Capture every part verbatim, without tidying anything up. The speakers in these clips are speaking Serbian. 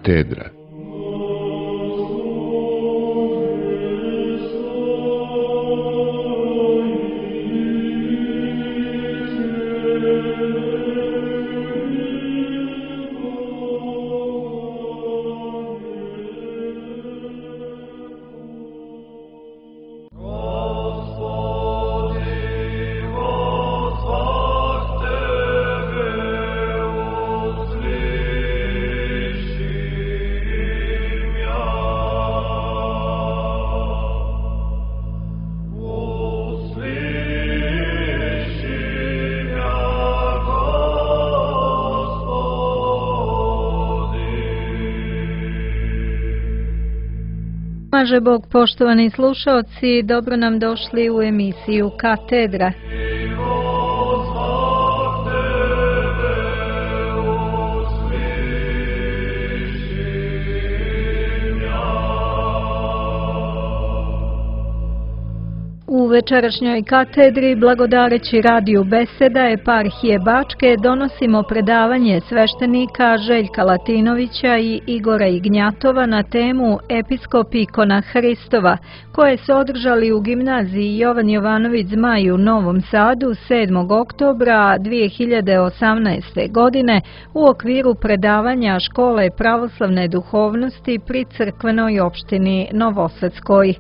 Katedra. Pomaže Bog, poštovani slušaoci, dobro nam došli u emisiju Katedra. U večerašnjoj katedri, blagodareći radiju Beseda eparhije Bačke, donosimo predavanje sveštenika Željka Latinovića i Igora Ignjatova na temu Episkop ikona Hristova, koje su održali u gimnaziji Jovan Jovanović Zmaj u Novom Sadu sedmog oktobra dvije hiljade osamnaeste. godine u okviru predavanja Škole pravoslavne duhovnosti pri crkvenoj opštini Novosadskoj.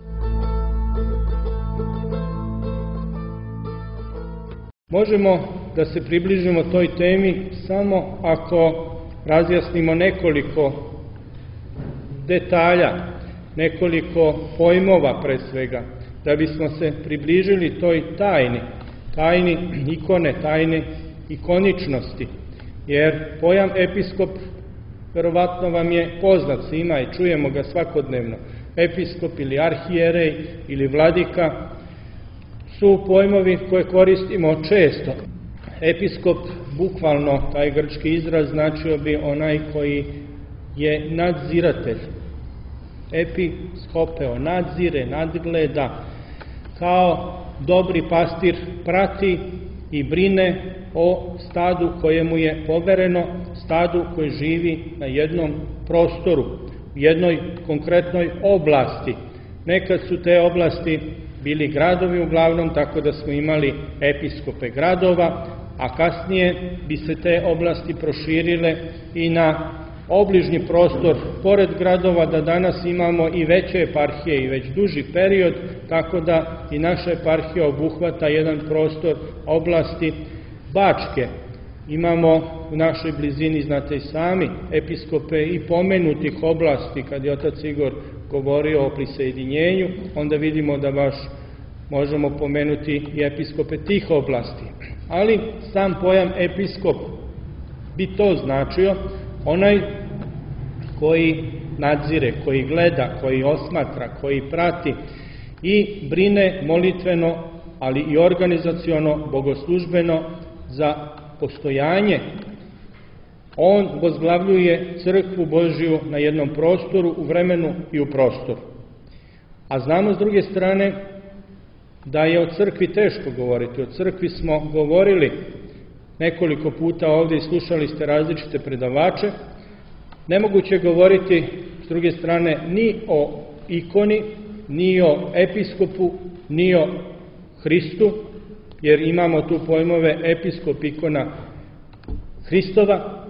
Možemo da se približimo toj temi samo ako razjasnimo nekoliko detalja, nekoliko pojmova pre svega, da bismo se približili toj tajni, tajni ikone, tajni ikoničnosti. Jer pojam episkop verovatno vam je poznat svima i čujemo ga svakodnevno. Episkop ili arhijerej ili vladika su pojmovi koje koristimo često. Episkop, bukvalno taj grčki izraz, značio bi onaj koji je nadziratelj. Episkopeo, nadzire, nadgleda, kao dobri pastir prati i brine o stadu kojemu je povereno, stadu koji živi na jednom prostoru, u jednoj konkretnoj oblasti. Nekad su te oblasti bili gradovi uglavnom, tako da smo imali episkope gradova, a kasnije bi se te oblasti proširile i na obližnji prostor pored gradova, da danas imamo i veće eparhije i već duži period, tako da i naša eparhija obuhvata jedan prostor oblasti Bačke. Imamo u našoj blizini, znate i sami, episkope i pomenutih oblasti. Kad je otac Igor govorio o prisajedinjenju, onda vidimo da baš možemo pomenuti i episkope tih oblasti. Ali sam pojam episkop bi to značio, onaj koji nadzire, koji gleda, koji osmatra, koji prati i brine molitveno, ali i organizaciono, bogoslužbeno za postojanje. On vozglavljuje crkvu Božiju na jednom prostoru, u vremenu i u prostoru. A znamo s druge strane da je o crkvi teško govoriti. O crkvi smo govorili nekoliko puta ovdje i slušali ste različite predavače. Nemoguće je govoriti s druge strane ni o ikoni, ni o episkopu, ni o Hristu, jer imamo tu pojmove episkop, ikona Hristova,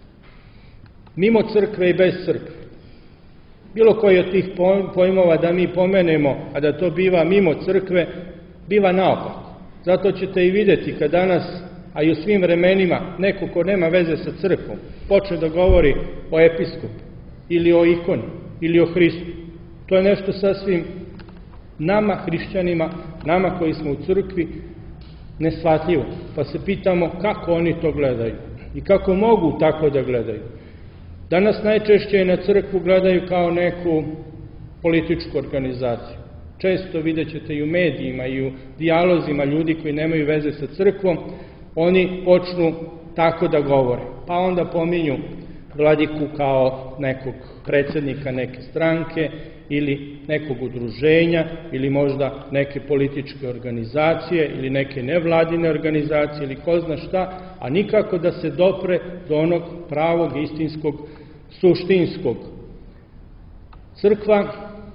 mimo crkve i bez crkve. Bilo koji od tih pojmova da mi pomenemo, a da to biva mimo crkve, biva naopako. Zato ćete i vidjeti kad danas, a i u svim vremenima, neko ko nema veze sa crkvom, počne da govori o episkopu, ili o ikoni, ili o Hristu. To je nešto sasvim nama, hrišćanima, nama koji smo u crkvi, neshvatljivo. Pa se pitamo kako oni to gledaju i kako mogu tako da gledaju. Danas najčešće na crkvu gledaju kao neku političku organizaciju. Često vidjet ćete i u medijima i u dijalozima ljudi koji nemaju veze sa crkvom, oni počnu tako da govore. Pa onda pominju vladiku kao nekog predsjednika neke stranke ili nekog udruženja ili možda neke političke organizacije ili neke nevladine organizacije ili ko zna šta, a nikako da se dopre do onog pravog, istinskog, suštinskog Crkva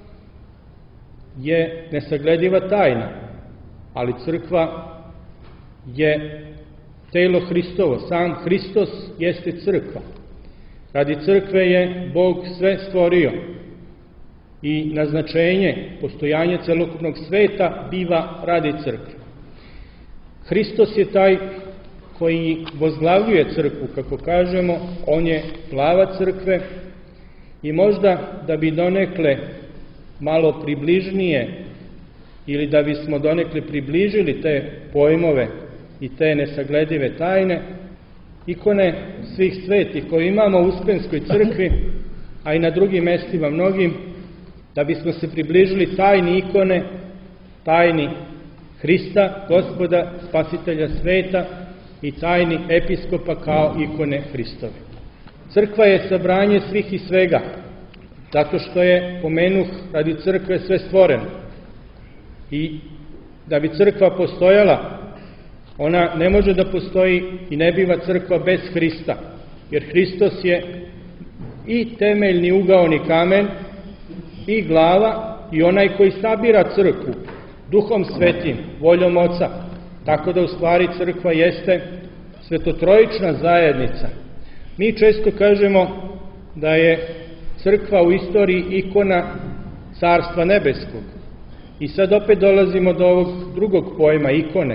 je nesaglediva tajna, ali crkva je telo Hristovo, sam Hristos jeste crkva. Radi crkve je Bog sve stvorio i naznačenje postojanja celokupnog sveta biva radi crkve. Hristos je taj koji vozglavljuje crkvu, kako kažemo, on je glava crkve i možda da bi donekle malo približnije ili da bismo donekle približili te pojmove i te nesagledive tajne, ikone svih svetih koje imamo u Uspenskoj crkvi, a i na drugim mestima mnogim, da bismo se približili tajni ikone, tajni Hrista, Gospoda, Spasitelja sveta i tajni episkopa kao ikone Hristove. Crkva je sabranje svih i svega, zato što je, pomenuh, radi crkve sve stvoreno. I da bi crkva postojala, ona ne može da postoji i ne biva crkva bez Hrista, jer Hristos je i temeljni ugaoni kamen, i glava, i onaj koji sabira crkvu, Duhom Svetim, voljom Oca. Tako da u stvari crkva jeste svetotrojična zajednica. Mi često kažemo da je crkva u istoriji ikona Carstva nebeskog. I sad opet dolazimo do ovog drugog pojma, ikone.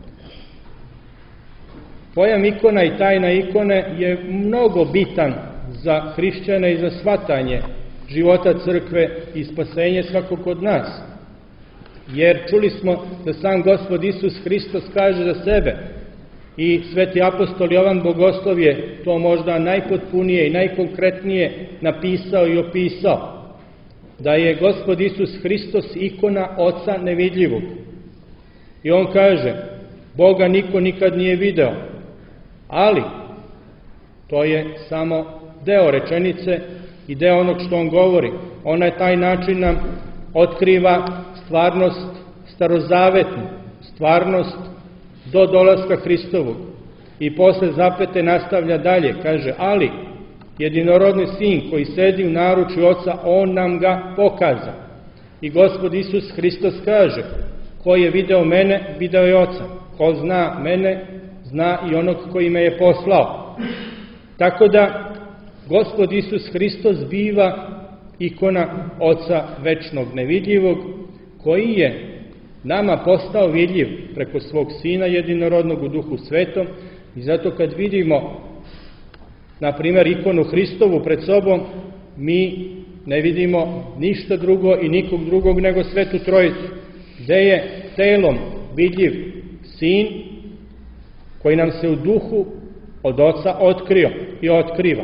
Pojam ikona i tajna ikone je mnogo bitan za hrišćane i za shvatanje života crkve i spasenje svakog od nas. Jer čuli smo da sam Gospod Isus Hristos kaže za sebe i sveti apostol Jovan Bogoslov je to možda najpotpunije i najkonkretnije napisao i opisao, da je Gospod Isus Hristos ikona Oca nevidljivog. I on kaže, Boga niko nikad nije video, ali to je samo deo rečenice i deo onog što on govori. On na taj način nam otkriva stvarnost starozavetnu, stvarnost do dolaska Hristovog. I posle zapete nastavlja dalje, kaže, ali jedinorodni sin koji sedi u naručju Oca, on nam ga pokaza. I Gospod Isus Hristos kaže, ko je video mene, video je Oca. Ko zna mene, zna i onog koji me je poslao. Tako da Gospod Isus Hristos biva ikona Oca večnog nevidljivog, koji je nama postao vidljiv preko svog Sina jedinorodnog u Duhu Svetom. I zato kad vidimo, na primjer, ikonu Hristovu pred sobom, mi ne vidimo ništa drugo i nikog drugog nego Svetu Trojicu, gde je telom vidljiv Sin, koji nam se u duhu od Oca otkrio i otkriva.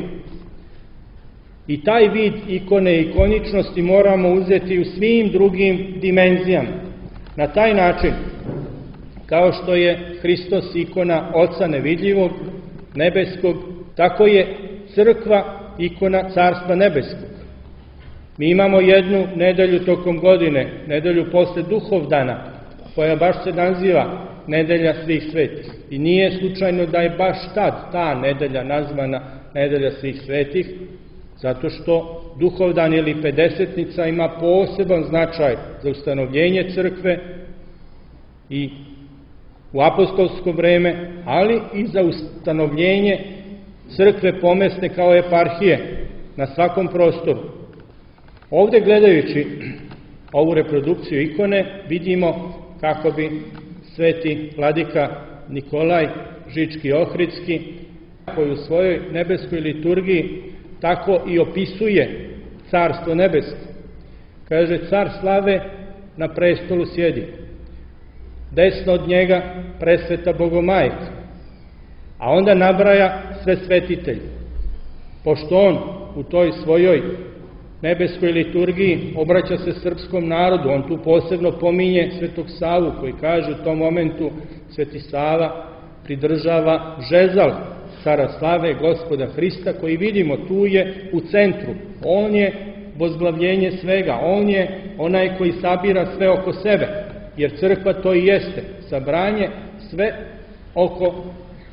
I taj vid ikone i ikoničnosti moramo uzeti u svim drugim dimenzijama. Na taj način, kao što je Hristos ikona Oca nevidljivog, nebeskog, tako je crkva ikona Carstva nebeskog. Mi imamo jednu nedelju tokom godine, nedelju posle Duhovdana, koja baš se naziva Nedelja svih svetih. I nije slučajno da je baš tad ta nedelja nazvana Nedelja svih svetih, zato što Duhovdan ili Pedesetnica ima poseban značaj za ustanovljenje crkve i u apostolsko vreme, ali i za ustanovljenje crkve pomesne kao eparhije na svakom prostoru. Ovde gledajući ovu reprodukciju ikone vidimo kako bi sveti vladika Nikolaj Žički-Ohridski, koji u svojoj nebeskoj liturgiji tako i opisuje carstvo nebesko. Kaže, car slave na prestolu sjedi, desno od njega presveta Bogomajka, a onda nabraja sve svetitelje. Pošto on u toj svojoj nebeskoj liturgiji obraća se srpskom narodu, on tu posebno pominje Svetog Savu, koji kaže u tom momentu Sveti Sava pridržava žezal cara slave Gospoda Hrista, koji vidimo tu je u centru. On je vozglavljenje svega, on je onaj koji sabira sve oko sebe, jer crkva to i jeste, sabranje sve oko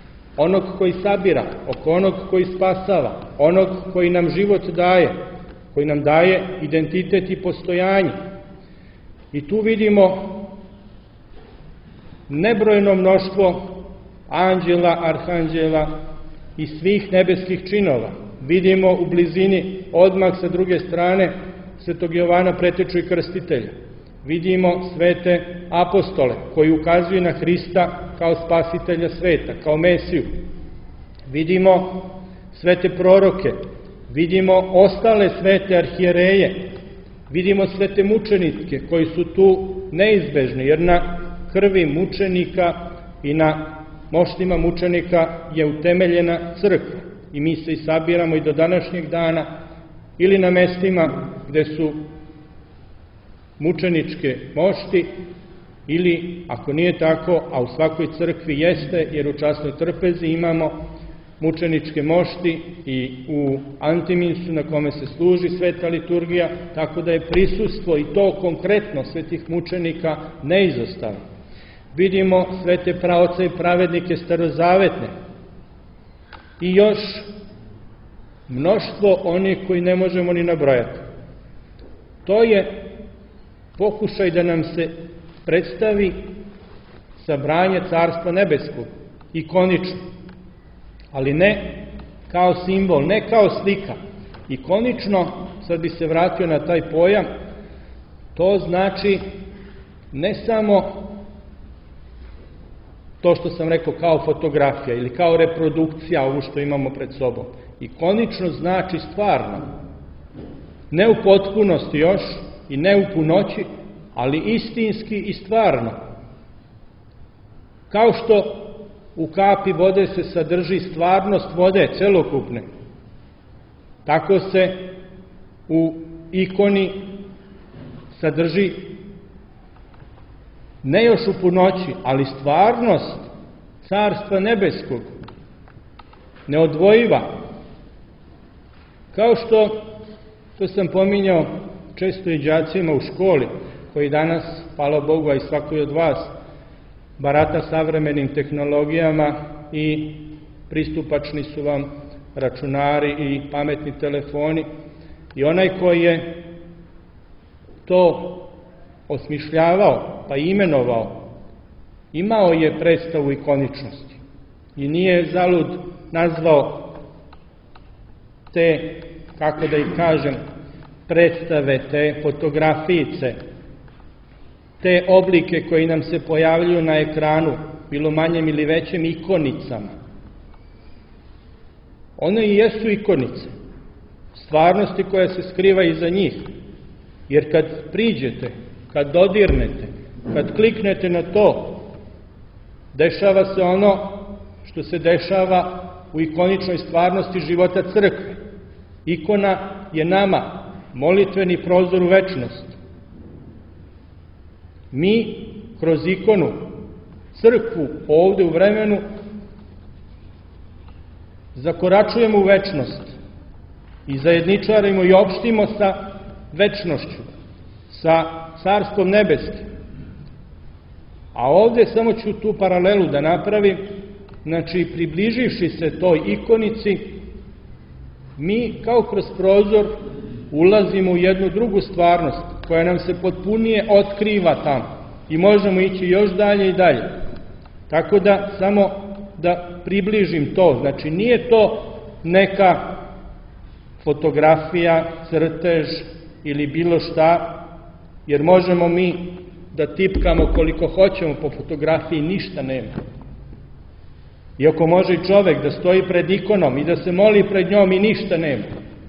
onog koji sabira, oko onog koji spasava, onog koji nam život daje, koji nam daje identitet i postojanje. I tu vidimo nebrojeno mnoštvo anđela, arhanđela i svih nebeskih činova. Vidimo u blizini, odmah sa druge strane, Svetog Jovana Preteču i Krstitelja. Vidimo svete apostole koji ukazuju na Hrista kao spasitelja sveta, kao Mesiju. Vidimo svete proroke, vidimo ostale svete arhijereje, vidimo svete mučenike koji su tu neizbežni, jer na krvi mučenika i na moštima mučenika je utemeljena crkva. I mi se i sabiramo i do današnjeg dana ili na mestima gde su mučeničke mošti, ili, ako nije tako, a u svakoj crkvi jeste, jer u časnoj trpezi imamo mučeničke mošti i u antiminsu na kome se služi sveta liturgija, tako da je prisustvo i to konkretno svetih mučenika neizostavno. Vidimo svete praoce i pravednike starozavetne i još mnoštvo onih koji ne možemo ni nabrojati. To je pokušaj da nam se predstavi sabranje Carstva nebeskog, ikonično, ali ne kao simbol, ne kao slika. Ikonično, sad bi se vratio na taj pojam, to znači ne samo to što sam rekao kao fotografija ili kao reprodukcija ovo što imamo pred sobom. Ikonično znači stvarno, ne u potpunosti još i ne u punoći, ali istinski i stvarno. Kao što u kapi vode se sadrži stvarnost vode celokupne, tako se u ikoni sadrži ne još u punoći, ali stvarnost Carstva nebeskog, neodvojiva. Kao što, to sam pominjao često i đacima u školi, koji danas, hvala Bogu, a i svakoj od vas, barata savremenim tehnologijama i pristupačni su vam računari i pametni telefoni. I onaj koji je to osmišljavao, pa imenovao, imao je predstavu ikoničnosti. I nije zalud nazvao te, kako da ih kažem, predstave, te fotografijice, te oblike koji nam se pojavljuju na ekranu, bilo manjem ili većem, ikonicama. One i jesu ikonice, stvarnosti koja se skriva iza njih, jer kad priđete, kad dodirnete, kad kliknete na to, dešava se ono što se dešava u ikoničnoj stvarnosti života crkve. Ikona je nama molitveni prozor u večnost. Mi kroz ikonu, crkvu ovde u vremenu, zakoračujemo u večnost i zajedničarimo i opštimo sa večnošću, sa Carstvom nebeskim. A ovde samo ću tu paralelu da napravim, znači približivši se toj ikonici, mi kao kroz prozor ulazimo u jednu drugu stvarnost koja nam se potpunije otkriva tamo i možemo ići još dalje i dalje. Tako da samo da približim to, znači nije to neka fotografija, crtež ili bilo šta, jer možemo mi da tipkamo koliko hoćemo po fotografiji, ništa nema. Iako može i čovek da stoji pred ikonom i da se moli pred njom i ništa nema.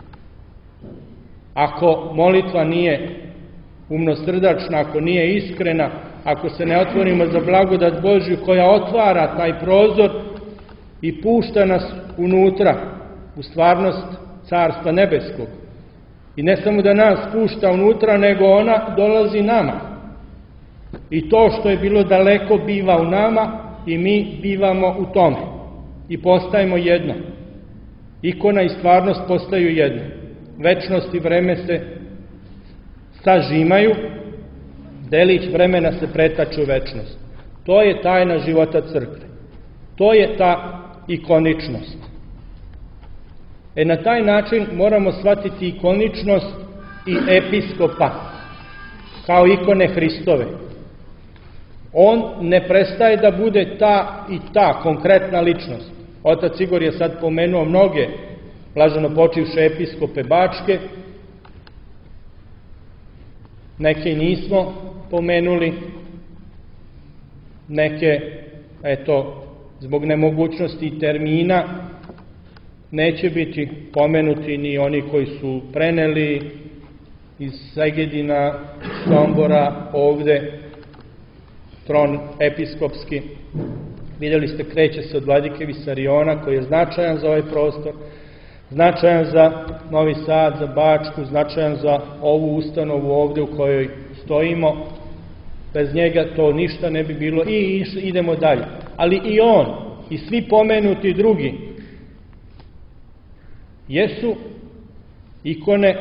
Ako molitva nije umnosrdačna, ako nije iskrena, ako se ne otvorimo za blagodat Božju koja otvara taj prozor i pušta nas unutra u stvarnost Carstva nebeskog. I ne samo da nas pušta unutra, nego ona dolazi nama. I to što je bilo daleko biva u nama i mi bivamo u tome. I postajemo jedno. Ikona i stvarnost postaju jedno. Večnost i vreme se sažimaju, delić vremena se pretače u večnost. To je tajna života crkve. To je ta ikoničnost. E na taj način moramo shvatiti ikoničnost i episkopa kao ikone Hristove. On ne prestaje da bude ta i ta konkretna ličnost. Otac Igor je sad pomenuo mnoge blaženo počivše episkope Bačke, neke nismo pomenuli, neke, eto, zbog nemogućnosti termina, neće biti pomenuti ni oni koji su preneli iz Segedina, Sombora, ovde, tron episkopski. Vidjeli ste, kreće se od vladike Visariona, koji je značajan za ovaj prostor, značajan za Novi Sad, za Bačku, značajan za ovu ustanovu ovde u kojoj stojimo. Bez njega to ništa ne bi bilo i idemo dalje. Ali i on, i svi pomenuti drugi, jesu ikone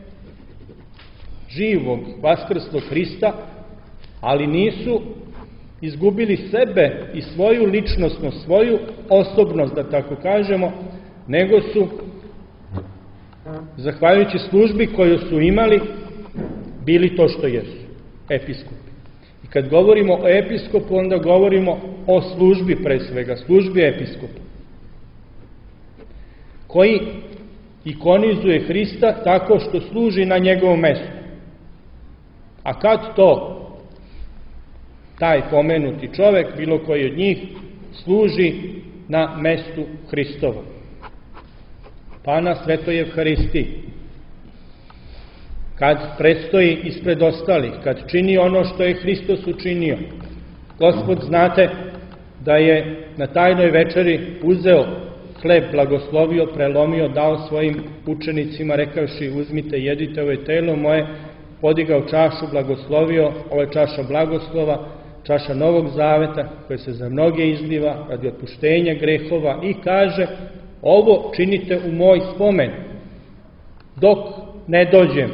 živog, vaskrslog Hrista, ali nisu izgubili sebe i svoju ličnostnu, svoju osobnost, da tako kažemo, nego su, zahvaljujući službi koju su imali, bili to što jesu, episkopi. I kad govorimo o episkopu, onda govorimo o službi pre svega, službi episkopa, koji ikonizuje Hrista tako što služi na njegovom mestu. A kad to taj pomenuti čovek, bilo koji od njih, služi na mestu Hristova? Pa na Svetoj Evharistiji, kad predstoji ispred ostalih, kad čini ono što je Hristos učinio. Gospod, znate da je na tajnoj večeri uzeo hleb, blagoslovio, prelomio, dao svojim učenicima, rekavši: uzmite, jedite, ovo je telo moje, podigao čašu, blagoslovio, ovo je čaša blagoslova, čaša Novog Zaveta, koja se za mnoge izliva radi otpuštenja grehova, i kaže: ovo činite u moj spomen, dok ne dođem.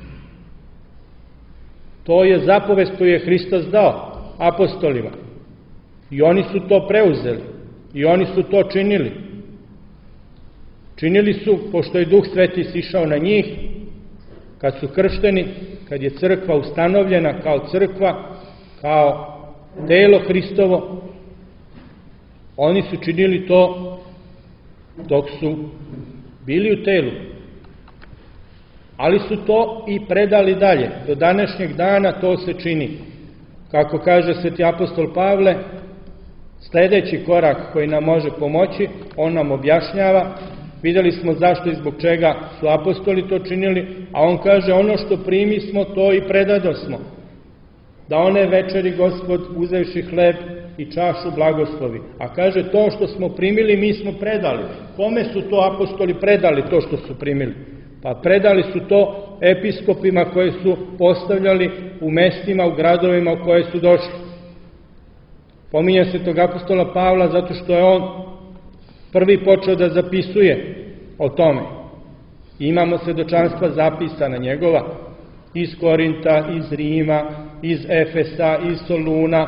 To je zapovest koju je Hristos dao apostolima. I oni su to preuzeli. I oni su to činili. Činili su, pošto je Duh Sveti sišao na njih, kad su kršteni, kad je crkva ustanovljena kao crkva, kao telo Hristovo, oni su činili to dok su bili u telu. Ali su to i predali dalje. Do današnjeg dana to se čini. Kako kaže sveti apostol Pavle, sledeći korak koji nam može pomoći, on nam objašnjava. Videli smo zašto i zbog čega su apostoli to činili, a on kaže: ono što primi smo, to i predadosmo. Da one večeri Gospod, uzevši hleb i čašu, blagoslovi. A kaže: to što smo primili, mi smo predali. Kome su to apostoli predali, to što su primili? Pa predali su to episkopima koje su postavljali u mestima, u gradovima u koje su došli. Pominja se tog apostola Pavla zato što je on prvi počeo da zapisuje o tome. Imamo svedočanstva zapisana njegova iz Korinta, iz Rima, iz Efesa, iz Soluna.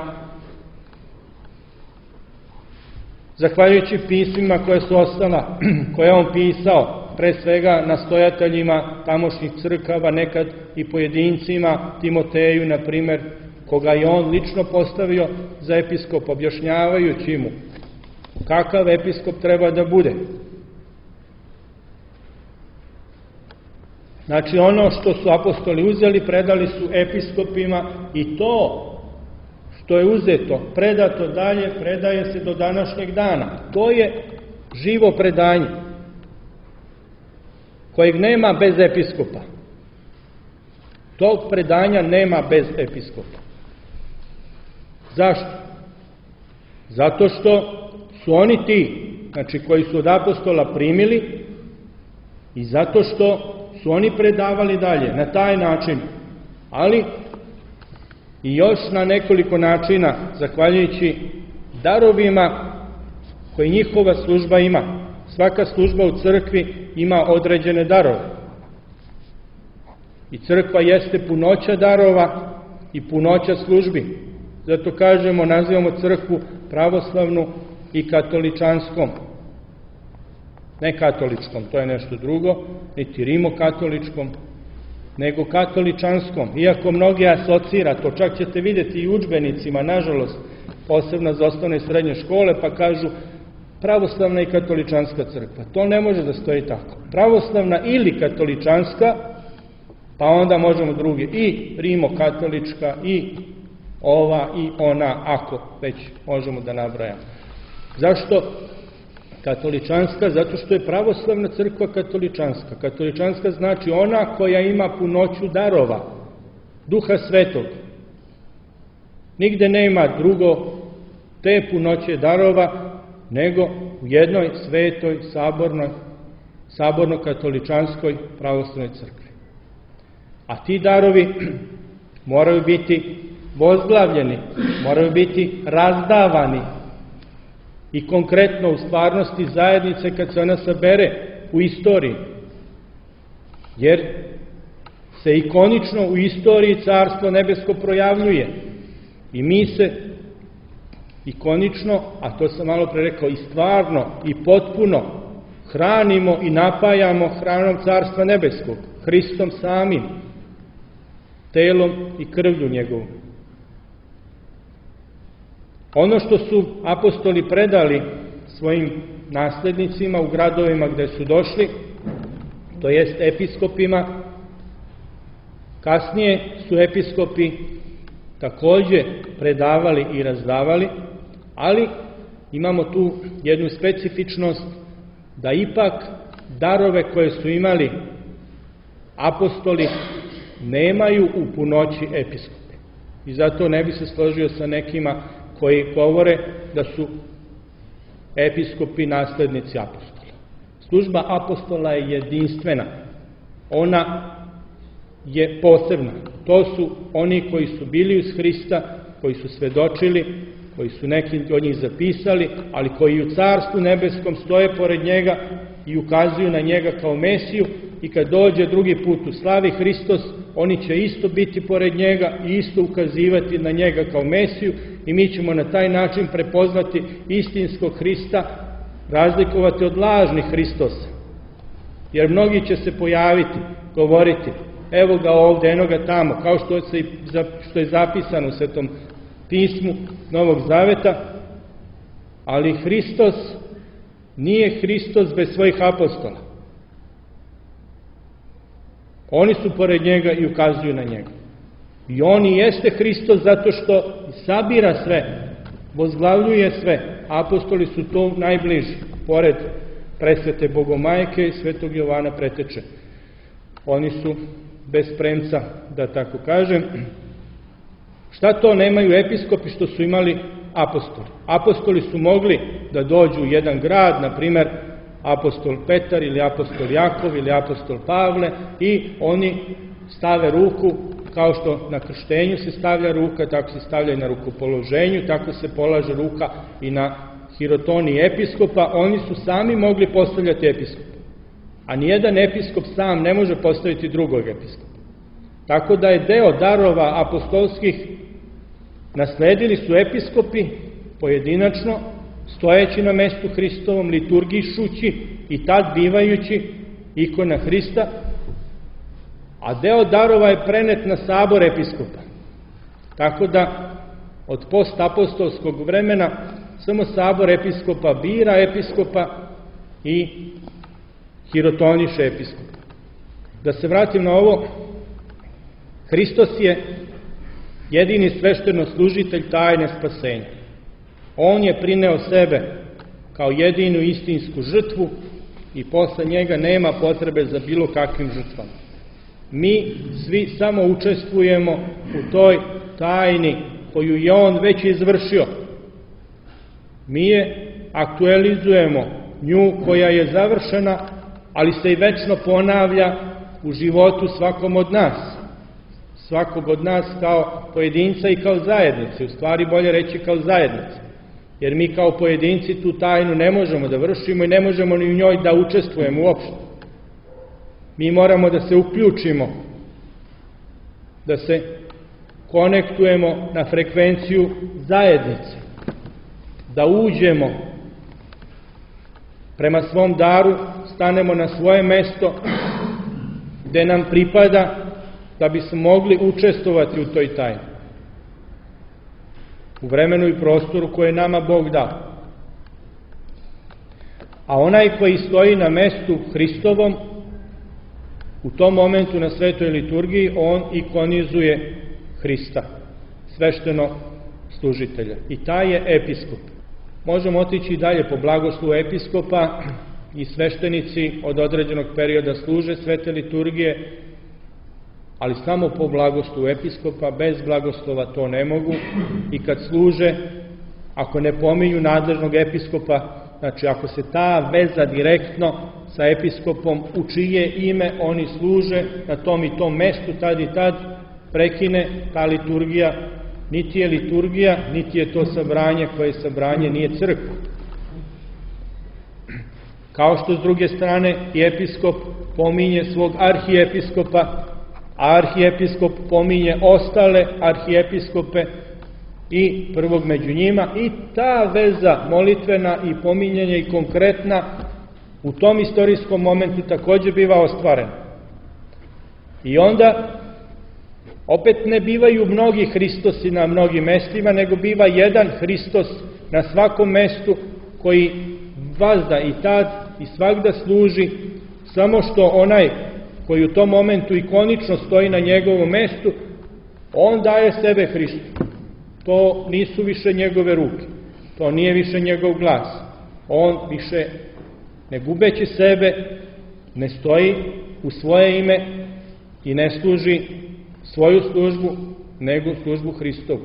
Zahvaljujući pismima koje su ostala, koje je on pisao, pre svega nastojateljima tamošnjih crkava, nekad i pojedincima, Timoteju, na primer, koga je on lično postavio za episkop, objašnjavajući mu kakav episkop treba da bude. Znači, ono što su apostoli uzeli, predali su episkopima, i to što je uzeto, predato dalje, predaje se do današnjeg dana. To je živo predanje, kojeg nema bez episkopa. Tog predanja nema bez episkopa. Zašto? Zato što su oni ti, znači, koji su od apostola primili, i zato što su oni predavali dalje na taj način, ali i još na nekoliko načina, zahvaljujući darovima koji njihova služba ima. Svaka služba u crkvi ima određene darove. I crkva jeste punoća darova i punoća službi. Zato kažemo, nazivamo crkvu pravoslavnu i katoličanskom. Ne katoličkom, to je nešto drugo, niti rimokatoličkom, nego katoličanskom. Iako mnogi asocira, to čak ćete vidjeti i u udžbenicima, nažalost, posebno za osnovne i srednje škole, pa kažu pravoslavna i katoličanska crkva. To ne može da stoji tako. Pravoslavna ili katoličanska, pa onda možemo drugi, i rimokatolička, i ova, i ona, ako već možemo da nabrajamo. Zašto katoličanska? Zato što je pravoslavna crkva katoličanska. Katoličanska znači ona koja ima punoću darova, Duha Svetog. Nigde nema drugo te punoće darova nego u jednoj svetoj, sabornoj, saborno-katoličanskoj pravoslavnoj crkvi. A ti darovi moraju biti vozglavljeni, moraju biti razdavani i konkretno u stvarnosti zajednice kad se ona sabere u istoriji. Jer se ikonično u istoriji Carstvo nebesko projavljuje i mi se ikonično, a to sam malo pre rekao, i stvarno i potpuno hranimo i napajamo hranom Carstva nebeskog, Hristom samim, telom i krvlju njegovom. Ono što su apostoli predali svojim naslednicima u gradovima gde su došli, to jest episkopima, kasnije su episkopi takođe predavali i razdavali, ali imamo tu jednu specifičnost da ipak darove koje su imali apostoli nemaju u punoći episkopi. I zato ne bi se složio sa nekima koji govore da su episkopi naslednici apostola. Služba apostola je jedinstvena. Ona je posebna. To su oni koji su bili uz Hrista, koji su svedočili, koji su neki od njih zapisali, ali koji u Carstvu nebeskom stoje pored njega i ukazuju na njega kao Mesiju, i kad dođe drugi put u slavi Hristos, oni će isto biti pored njega i isto ukazivati na njega kao Mesiju, i mi ćemo na taj način prepoznati istinskog Hrista, razlikovati od lažnih Hristosa. Jer mnogi će se pojaviti, govoriti, evo ga ovde, eno ga tamo, kao što, se, što je zapisano u Svetom pismu Novog Zaveta, ali Hristos nije Hristos bez svojih apostola. Oni su pored njega i ukazuju na njega. I on i jeste Hristos zato što sabira sve, vozglavljuje sve. Apostoli su to najbliži, pored presvete Bogomajke i svetog Jovana Preteče. Oni su bez premca, da tako kažem. Šta to nemaju episkopi što su imali apostoli? Apostoli su mogli da dođu u jedan grad, na primer apostol Petar ili apostol Jakov ili apostol Pavle, i oni stave ruku, kao što na krštenju se stavlja ruka, tako se stavlja i na rukopoloženju, tako se polaže ruka i na hirotoniji episkopa. Oni su sami mogli postavljati episkopa, a nijedan episkop sam ne može postaviti drugog episkopa. Tako da je deo darova apostolskih nasledili su episkopi pojedinačno, stojeći na mestu Hristovom, liturgišući i tad bivajući ikona Hrista, a deo darova je prenet na sabor episkopa. Tako da od postapostolskog vremena samo sabor episkopa bira episkopa i hirotoniše episkopa. Da se vratim na ovo, Hristos je jedini svešteno služitelj tajne spasenja. On je prineo sebe kao jedinu istinsku žrtvu i posle njega nema potrebe za bilo kakvim žrtvama. Mi svi samo učestvujemo u toj tajni koju je on već izvršio. Mi je aktualizujemo, nju koja je završena, ali se i večno ponavlja u životu svakom od nas. Svakog od nas kao pojedinca i kao zajednice, u stvari bolje reći kao zajednice. Jer mi kao pojedinci tu tajnu ne možemo da vršimo i ne možemo ni u njoj da učestvujemo uopšte. Mi moramo da se uključimo, da se konektujemo na frekvenciju zajednice, da uđemo prema svom daru stanemo na svoje mesto gde nam pripada da bismo mogli učestvovati u toj tajni, u vremenu i prostoru koje nama Bog dao. A onaj koji stoji na mestu Hristovom, u tom momentu na svetoj liturgiji, on ikonizuje Hrista, svešteno služitelja. I taj je episkop. Možemo otići i dalje po blagoslovu episkopa, i sveštenici od određenog perioda služe svete liturgije, ali samo po blagoslovu episkopa, bez blagoslova to ne mogu. I kad služe, ako ne pominju nadležnog episkopa, znači ako se ta veza direktno sa episkopom, u čije ime oni služe na tom i tom mestu, tad i tad, prekine ta liturgija, niti je liturgija, niti je to sabranje koje sabranje nije crkva. Kao što s druge strane i episkop pominje svog arhijepiskopa, a arhijepiskop pominje ostale arhijepiskope i prvog među njima, i ta veza molitvena i pominjanje i konkretna u tom istorijskom momentu takođe biva ostvarena. I onda opet ne bivaju mnogi Hristosi na mnogim mestima, nego biva jedan Hristos na svakom mestu koji vazda i tad i svagda služi, samo što onaj koji u tom momentu ikonično stoji na njegovom mestu, on daje sebe Hristu. To nisu više njegove ruke, to nije više njegov glas. On više, ne gubeći sebe, ne stoji u svoje ime i ne služi svoju službu, nego službu Hristovu.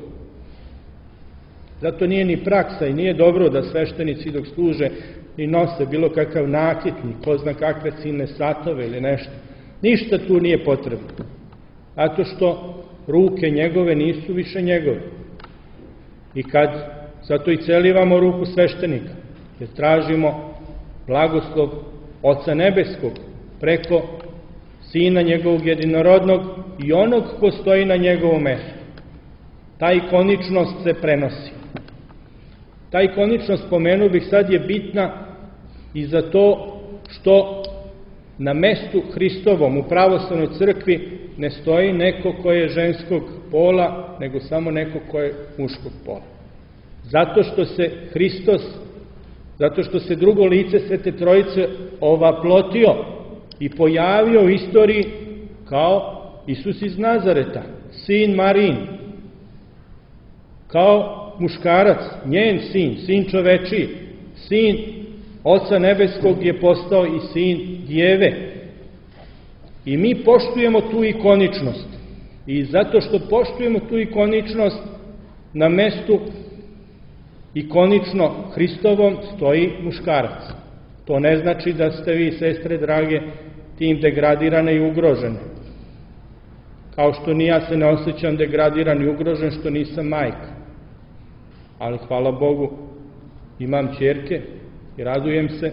Zato nije ni praksa i nije dobro da sveštenici dok služe i nose bilo kakav nakit, ni ko zna kakve silne satove ili nešto. Ništa tu nije potrebno. Zato što ruke njegove nisu više njegove. I kad zato i celivamo ruku sveštenika, jer tražimo blagoslov Oca Nebeskog preko Sina njegovog jedinorodnog i onog ko stoji na njegovom mestu. Ta ikoničnost se prenosi. Ta ikoničnost, spomenuo bih sad, je bitna i za to što na mestu Hristovom u pravoslavnoj crkvi ne stoji neko ko je ženskog pola, nego samo neko ko je muškog pola. Zato što se Hristos, zato što se drugo lice Svete Trojice ovaplotio i pojavio u istoriji kao Isus iz Nazareta, sin Marijin, kao muškarac, njen sin, sin čovečiji, sin Oca Nebeskog je postao i sin Djeve. I mi poštujemo tu ikoničnost. I zato što poštujemo tu ikoničnost, na mestu ikonično Hristovom stoji muškarac. To ne znači da ste vi, sestre drage, tim degradirane i ugrožene. Kao što ni ja se ne osjećam degradiran i ugrožen što nisam majka. Ali hvala Bogu, imam ćerke i radujem se.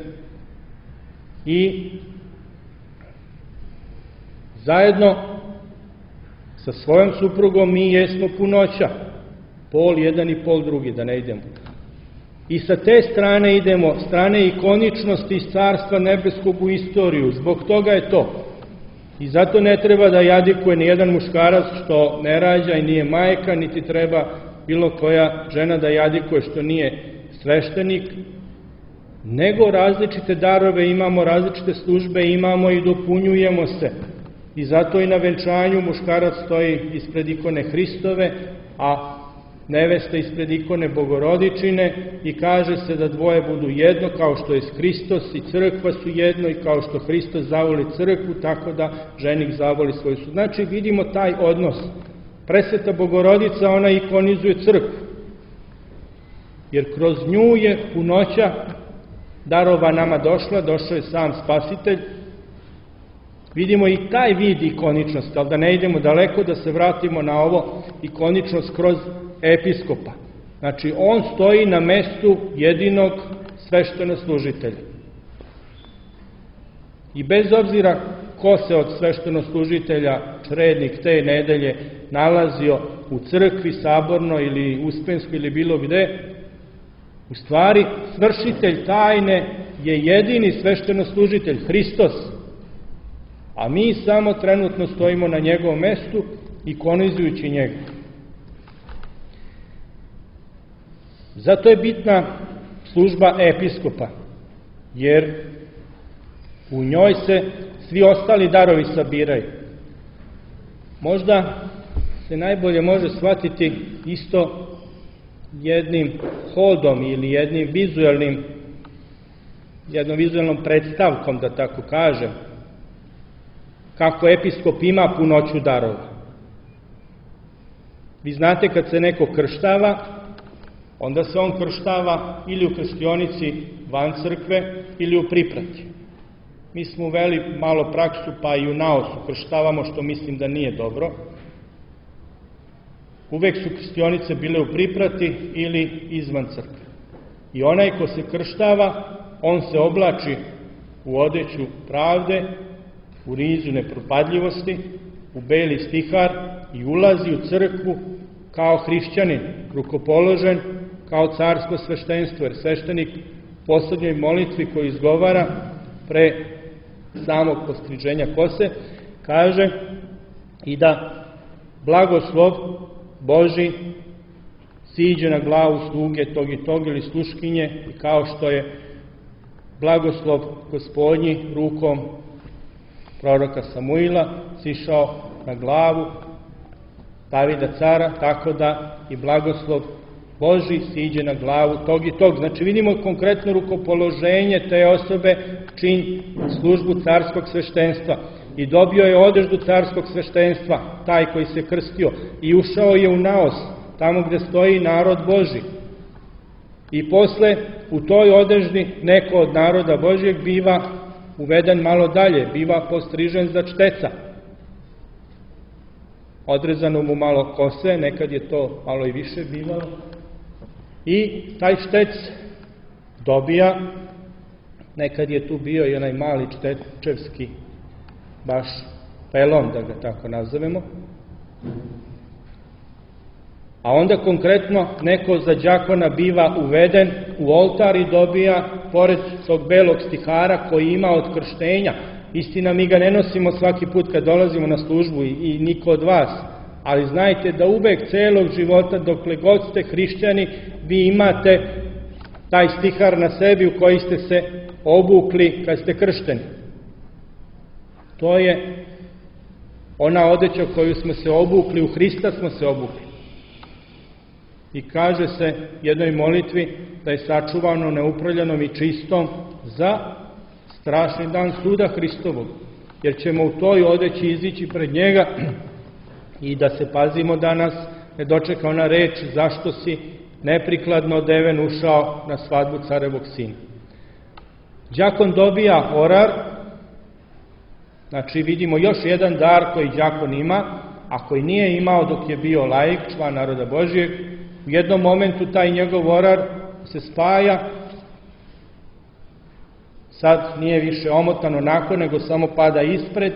I zajedno sa svojom suprugom mi jesmo punoća. Pol jedan i pol drugi, da ne idemo. I sa te strane idemo, strane ikoničnosti iz Carstva Nebeskog u istoriju. Zbog toga je to. I zato ne treba da jadikuje ni jedan muškarac što ne rađa i nije majka, niti treba bilo koja žena da jadikuje što nije sveštenik, nego različite darove imamo, različite službe imamo i dopunjujemo se. I zato i na venčanju muškarac stoji ispred ikone Hristove, a nevesta ispred ikone Bogorodičine, i kaže se da dvoje budu jedno, kao što je Hristos i crkva su jedno, i kao što Hristos zavoli crkvu, tako da ženik zavoli svoju suprugu. Znači vidimo taj odnos. Presveta Bogorodica, ona ikonizuje crkvu, jer kroz nju je punoća darova nama došla, došao je sam Spasitelj. Vidimo i taj vid ikoničnosti, ali da ne idemo daleko, da se vratimo na ovo ikoničnost kroz episkopa. Znači, on stoji na mestu jedinog sveštenoslужitelja. I bez obzira ko se od sveštenoslужitelja, črednik te nedelje, nalazio u crkvi, sabornoj ili uspenskoj ili bilo gde, u stvari, svršitelj tajne je jedini sveštenoslужitelj, Hristos, a mi samo trenutno stojimo na njegovom mestu ikonizujući njega. Zato je bitna služba episkopa, jer u njoj se svi ostali darovi sabiraju. Možda se najbolje može shvatiti isto jednim hodom ili jednim vizualnim, jednom vizualnom predstavkom, da tako kažem, kako episkop ima punoću darova. Vi znate, kad se neko krštava, onda se on krštava ili u krštionici van crkve ili u priprati. Mi smo uveli malo praksu, pa i u naosu krštavamo, što mislim da nije dobro. Uvek su krštionice bile u priprati ili izvan crkve. I onaj ko se krštava, on se oblači u odeću pravde, u rizu nepropadljivosti, u beli stihar i ulazi u crkvu kao hrišćanin, rukopoložen, kao carsko sveštenstvo, jer sveštenik u poslednjoj molitvi koju izgovara pre samog postriženja kose, kaže i da blagoslov Boži siđe na glavu sluge tog i tog ili sluškinje, i kao što je blagoslov Gospodnji rukom proroka Samuila sišao na glavu Davida cara, tako da i blagoslov Boži siđe na glavu tog i tog. Znači vidimo konkretno rukopoloženje te osobe čini službu carskog sveštenstva. I dobio je odeždu carskog sveštenstva, taj koji se krstio, i ušao je u naos, tamo gde stoji narod Boži. I posle u toj odeždi neko od naroda Božjeg biva uveden malo dalje, biva postrižen za čteca. Odrezano mu malo kose, nekad je to malo i više bivalo. I taj štec dobija, nekad je tu bio i onaj mali štečevski baš pelon, da ga tako nazovemo. A onda konkretno neko za đakona biva uveden u oltar i dobija, pored tog belog stihara koji ima od krštenja, istina mi ga ne nosimo svaki put kad dolazimo na službu i, i niko od vas, ali znajte da uvek celog života, dokle god ste hrišćani, vi imate taj stihar na sebi u koji ste se obukli kad ste kršteni. To je ona odeća koju smo se obukli, u Hrista smo se obukli. I kaže se jednoj molitvi da je sačuvano neuprljanom i čistom za strašni dan suda Hristovog, jer ćemo u toj odeći izići pred njega i da se pazimo da nas ne dočeka ona reč zašto si neprikladno odeven ušao na svadbu carevog sina. Đakon dobija orar, znači vidimo još jedan dar koji đakon ima, a koji nije imao dok je bio laik, član naroda Božijeg. U jednom momentu taj njegov orar se spaja, sad nije više omotan onako, nego samo pada ispred,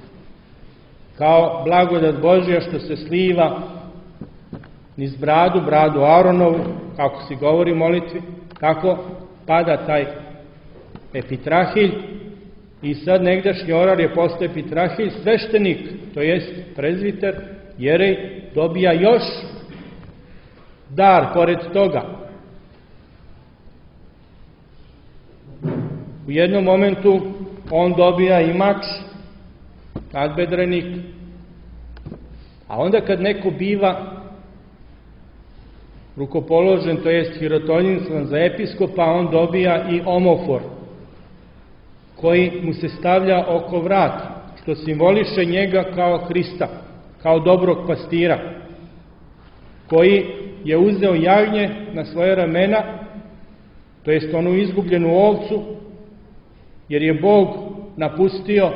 kao blagodat Božja što se sliva niz bradu, bradu Aronovu, kako se govori u molitvi, kako pada taj epitrahilj, i sad negdašnji orar je postao epitrahilj, sveštenik, to jest prezviter, jerej, dobija još dar pored toga. U jednom momentu on dobija i mač, nadbedrenik, a onda kad neko biva rukopoložen, to jest hirotonjinstvan za episkopa, on dobija i omofor, koji mu se stavlja oko vrata, što simboliše njega kao Hrista, kao dobrog pastira, koji je uzeo jagnje na svoje ramena, to jest onu izgubljenu ovcu, jer je Bog napustio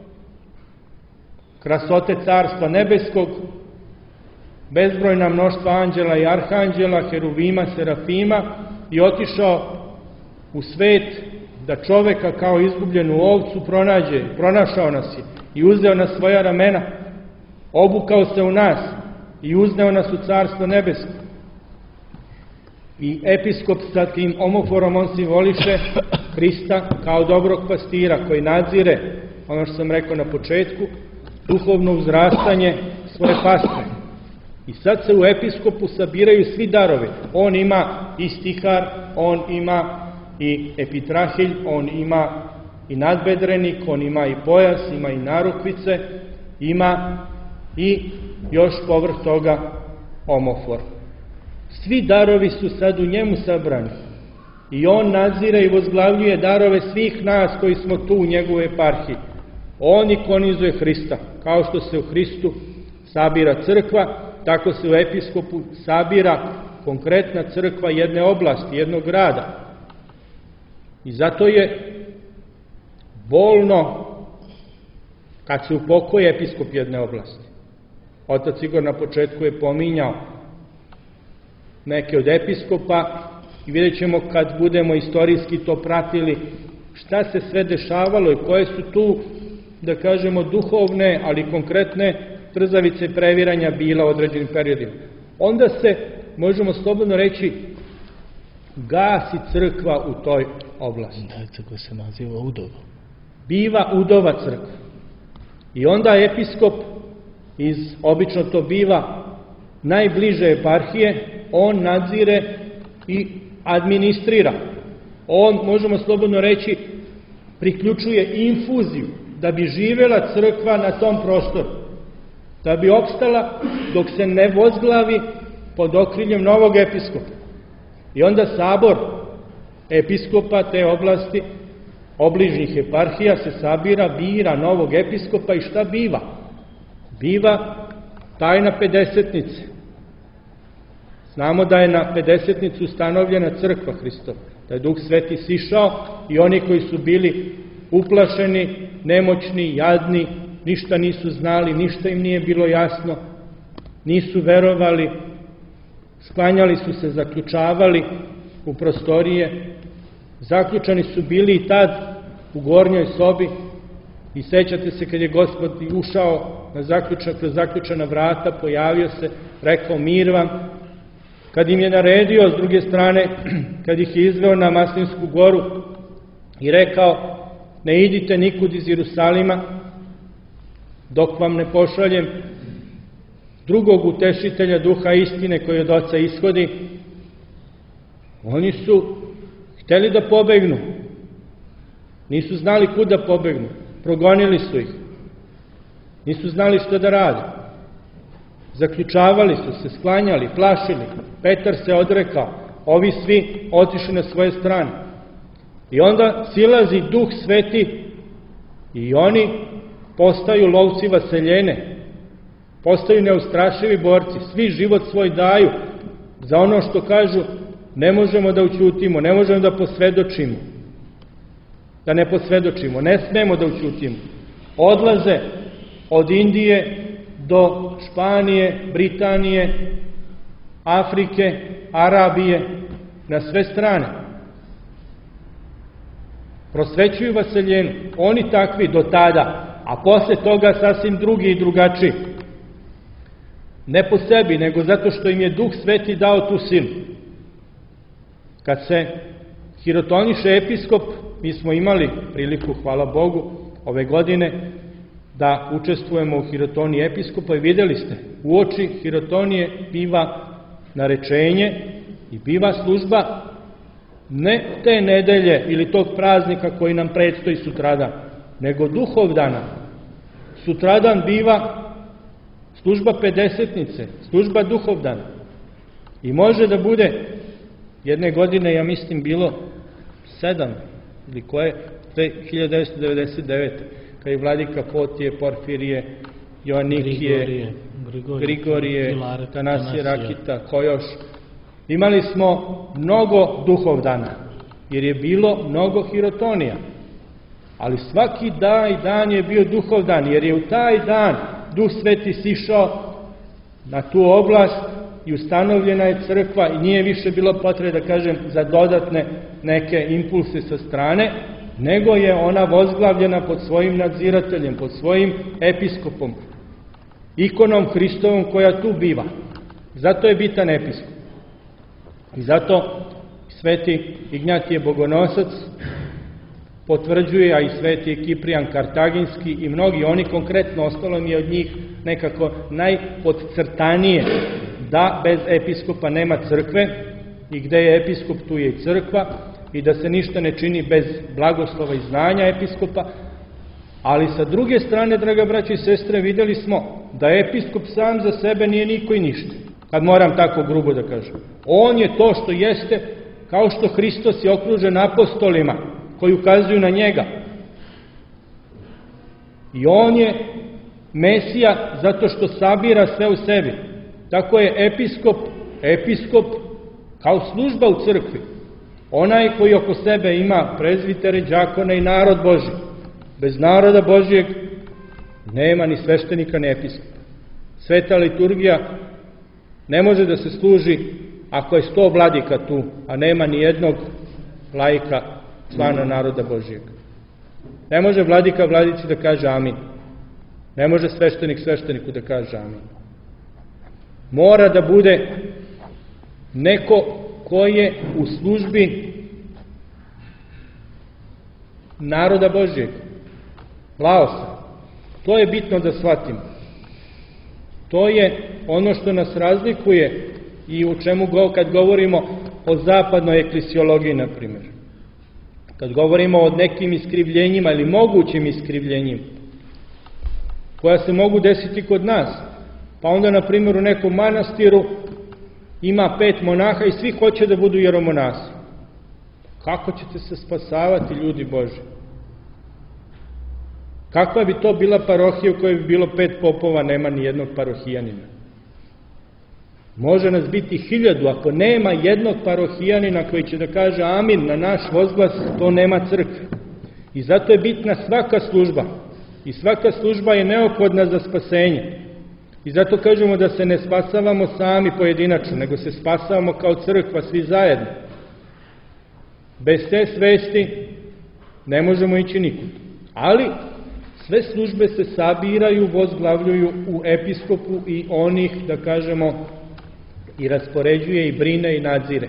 krasote Carstva nebeskog, bezbrojna mnoštva anđela i arhanđela, heruvima, serafima, i otišao u svet da čoveka kao izgubljenu ovcu pronađe, pronašao nas je i uzeo na svoja ramena, obukao se u nas i uzneo nas u Carstvo nebesko. I episkop sa tim omoforom on simboliše Hrista kao dobrog pastira koji nadzire, ono što sam rekao na početku, duhovno uzrastanje svoje pastre. I sad se u episkopu sabiraju svi darovi. On ima i stihar, on ima i epitrahilj, on ima i nadbedrenik, on ima i pojas, ima i narukvice, ima i još povrh toga omofor. Svi darovi su sad u njemu sabrani. I on nadzire i vozglavljuje darove svih nas koji smo tu u njegovoj eparhiji. On ikonizuje Hrista. Kao što se u Hristu sabira crkva, tako se u episkopu sabira konkretna crkva jedne oblasti, jednog grada. I zato je bolno kad se upokoji episkop jedne oblasti. Otac Igor na početku je pominjao neke od episkopa i vidjet ćemo kad budemo istorijski to pratili šta se sve dešavalo i koje su tu, da kažemo, duhovne, ali konkretne trzavice previranja bila u određenim periodima. Onda se, možemo slobodno reći, gasi crkva u toj oblasti. Da, crkva se naziva udova. Biva udova crkva. I onda episkop, iz, obično to biva najbliže eparhije, on nadzire i administrira. On, možemo slobodno reći, priključuje infuziju da bi živela crkva na tom prostoru, da bi opstala dok se ne vozglavi pod okriljem novog episkopa. I onda sabor episkopa te oblasti, obližnjih eparhija, se sabira, bira novog episkopa i šta biva? Biva tajna pedesetnice. Znamo da je na pedesetnicu ustanovljena crkva Hristova, da je Duh Sveti sišao i oni koji su bili uplašeni, nemoćni, jadni, ništa nisu znali, ništa im nije bilo jasno, nisu verovali, sklanjali su se, zaključavali u prostorije, zaključani su bili i tad u gornjoj sobi i sećate se kad je Gospod ušao na zaključan, kroz zaključana vrata, pojavio se, rekao mir vam, kad im je naredio s druge strane, kad ih je izveo na Maslinsku goru i rekao ne idite nikud iz Jerusalima dok vam ne pošaljem drugog utešitelja Duha istine koji od Oca ishodi, oni su hteli da pobegnu, nisu znali kud da pobegnu, progonili su ih, nisu znali šta da rade, zaključavali su se, sklanjali, plašili, Petar se odrekao, ovi svi otišli na svoje strane. I onda silazi Duh Sveti i oni postaju lovci vaseljene, postaju neustrašivi borci, svi život svoj daju za ono što kažu ne možemo da ućutimo, ne možemo da posvedočimo, da ne posvedočimo, ne smemo da ućutimo. Odlaze od Indije do Španije, Britanije, Afrike, Arabije, na sve strane. Prosvećuju vaseljenu, oni takvi do tada, a posle toga sasvim drugi i drugačiji. Ne po sebi, nego zato što im je Duh Sveti dao tu silu. Kad se hirotoniše episkop, mi smo imali priliku, hvala Bogu, ove godine, da učestvujemo u hirotoniji episkopa i videli ste, u oči hirotonije biva narečenje i biva služba ne te nedelje ili tog praznika koji nam predstoji sutradan, nego duhovdana. Sutradan biva služba pedesetnice, služba duhovdana. I može da bude jedne godine, ja mislim, bilo sedam, ili koje, hiljadu devetsto devedeset devete. Kad je vladika Potije, Porfirije, Joanikije, Grigorije, Grigorije, Grigorije Tanasije Rakita, ko još. Imali smo mnogo duhovdana, jer je bilo mnogo hirotonija. Ali svaki dan i dan je bio duhovdan, jer je u taj dan Duh Sveti sišao na tu oblast i ustanovljena je crkva i nije više bilo potrebe, da kažem, za dodatne neke impulse sa strane, nego je ona vozglavljena pod svojim nadzirateljem, pod svojim episkopom, ikonom Hristovom koja tu biva. Zato je bitan episkop. I zato Sveti Ignjatije Bogonosac potvrđuje, a i sveti Kiprijan Kartaginski i mnogi, oni konkretno, ostalo mi je od njih nekako najpodcrtanije da bez episkopa nema crkve i gde je episkop tu je i crkva i da se ništa ne čini bez blagoslova i znanja episkopa, ali sa druge strane, draga braća i sestre, videli smo da episkop sam za sebe nije niko i ništa, kad moram tako grubo da kažem. On je to što jeste, kao što Hristos je okružen apostolima koji ukazuju na njega. I on je Mesija zato što sabira sve u sebi. Tako je episkop, episkop kao služba u crkvi. Onaj koji oko sebe ima prezvitere, đakone i narod Božji. Bez naroda Božjeg nema ni sveštenika, ni episkopa. Sveta liturgija ne može da se služi ako je sto vladika tu, a nema ni jednog laika, člana naroda Božjeg. Ne može vladika vladici da kaže amin. Ne može sveštenik svešteniku da kaže amin. Mora da bude neko ko je u službi naroda Božjeg, laosa. To je bitno da shvatimo. To je ono što nas razlikuje i u čemu kad govorimo o zapadnoj eklesiologiji, na primjer. Kad govorimo o nekim iskrivljenjima ili mogućim iskrivljenjima, koja se mogu desiti kod nas, pa onda, na primjer, u nekom manastiru ima pet monaha i svi hoće da budu jeromonasi. Kako ćete se spasavati, ljudi Boži? Kakva bi to bila parohija u kojoj bi bilo pet popova, nema ni jednog parohijanina? Može nas biti hiljadu, ako nema jednog parohijanina koji će da kaže amin na naš vozglas, to nema crkve. I zato je bitna svaka služba. I svaka služba je neophodna za spasenje. I zato kažemo da se ne spasavamo sami pojedinačno, nego se spasavamo kao crkva, svi zajedno. Bez te svesti ne možemo ići nikud. Ali sve službe se sabiraju, vozglavljuju u episkopu i onih, da kažemo, i raspoređuje i brine i nadzire.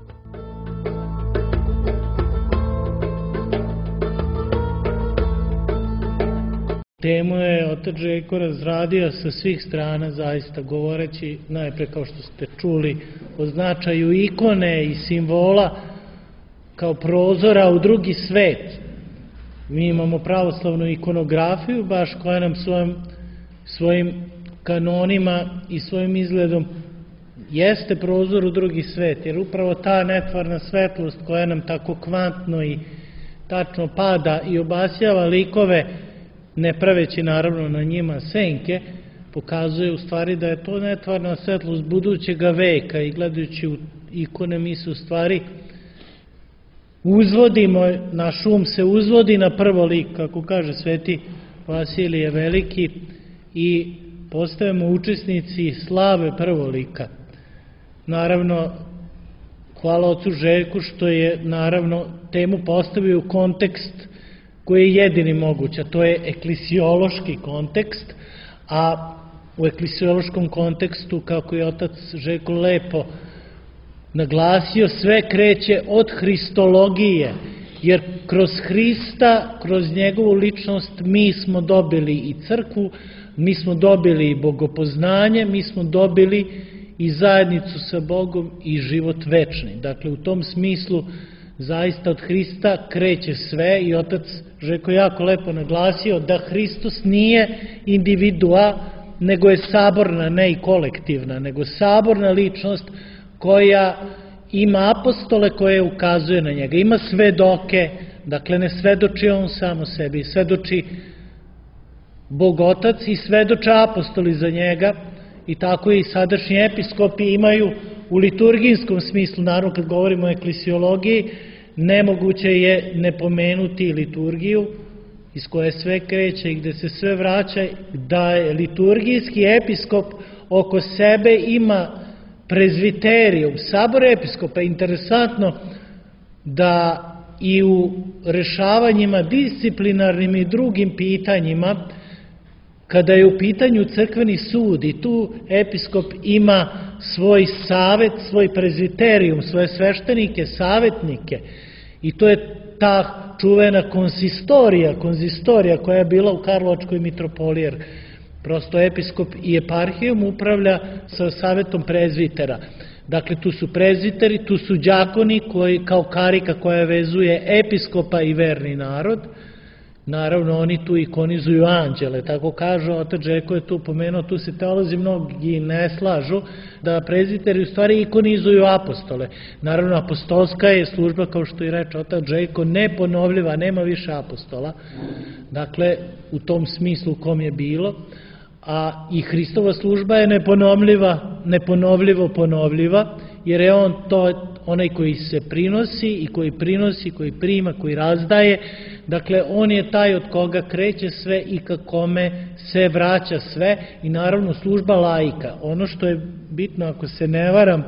Temu je otac Željko razradio sa svih strana, zaista govoreći najpre, kao što ste čuli, o značaju ikone i simbola kao prozora u drugi svet. Mi imamo pravoslavnu ikonografiju, baš koja nam svojim, svojim kanonima i svojim izgledom jeste prozor u drugi svet, jer upravo ta netvarna svetlost koja nam tako kvantno i tačno pada i obasjava likove, ne praveći naravno na njima senke, pokazuje u stvari da je to netvarna svetlost budućega veka i gledajući u ikone mi se u stvari uzvodimo, naš um se uzvodi na prvo lik, kako kaže sveti Vasilije Veliki, i postajemo učesnici slave prvolika. Naravno, hvala ocu Željku što je naravno temu postavio u kontekst koji je jedini moguć, a to je eklesiološki kontekst, a u eklesiološkom kontekstu, kako je otac Željko lepo naglasio, sve kreće od hristologije, jer kroz Hrista, kroz njegovu ličnost mi smo dobili i crkvu, mi smo dobili i bogopoznanje, mi smo dobili i zajednicu sa Bogom i život večni. Dakle, u tom smislu zaista od Hrista kreće sve i otac Željko jako lepo naglasio da Hristos nije individua, nego je saborna, ne i kolektivna, nego saborna ličnost koja ima apostole koje ukazuje na njega, ima svedoke, dakle ne svedoči on samo sebi, svedoči Bog Otac i svedoče apostoli za njega, i tako i sadašnji episkopi imaju u liturgijskom smislu, naravno kad govorimo o eklesiologiji, nemoguće je ne pomenuti liturgiju iz koje sve kreće i gde se sve vraća, da je liturgijski episkop oko sebe ima prezviterijum, sabor episkopa. Interesantno da i u rešavanjima disciplinarnim i drugim pitanjima, kada je u pitanju crkveni sud, i tu episkop ima svoj savet, svoj prezviterijum, svoje sveštenike, savetnike, i to je ta čuvena konsistorija, konzistorija koja je bila u Karlovačkoj mitropoliji, jer prosto episkop i eparhijom upravlja sa savetom prezvitera. Dakle, tu su prezviteri, tu su đakoni koji, kao karika koja vezuje episkopa i verni narod. Naravno, oni tu ikonizuju anđele, tako kažu, otac Željko je tu pomenuo, tu se teolozi mnogi ne slažu, da prezviteri u stvari ikonizuju apostole. Naravno, apostolska je služba, kao što i reče otac Željko, neponovljiva, nema više apostola, dakle, u tom smislu u kom je bilo, a i Hristova služba je neponovljiva, neponovljivo ponovljiva, jer je on to onaj koji se prinosi i koji prinosi, koji prima, koji razdaje, dakle on je taj od koga kreće sve i ka kome se vraća sve i naravno služba laika. Ono što je bitno, ako se ne varam,